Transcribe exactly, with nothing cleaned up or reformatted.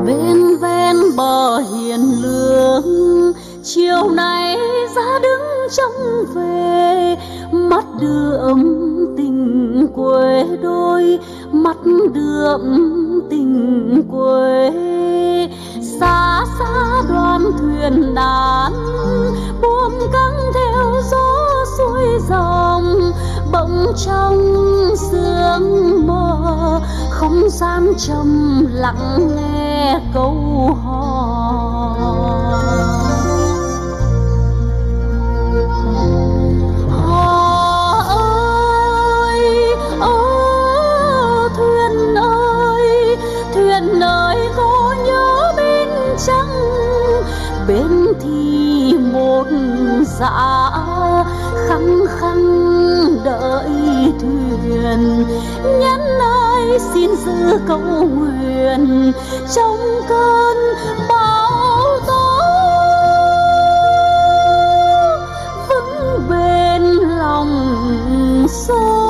bên ven bờ hiền lương, chiều nay ra đứng trông về, mắt đượm tình quê đôi, mắt đượm tình quê. Xa xa đoàn thuyền đàn buông căng theo gió xuôi dòng, bỗng trong sương mơ không gian trầm lặng nghe câu hò. Hò ơi ô thuyền ơi, thuyền ơi có nhớ bên trăng, bên thì một dã khăng khăng đợi thuyền. Nhân ơi xin giữ câu nguyện trong cơn bão tố, vững bền lòng xô.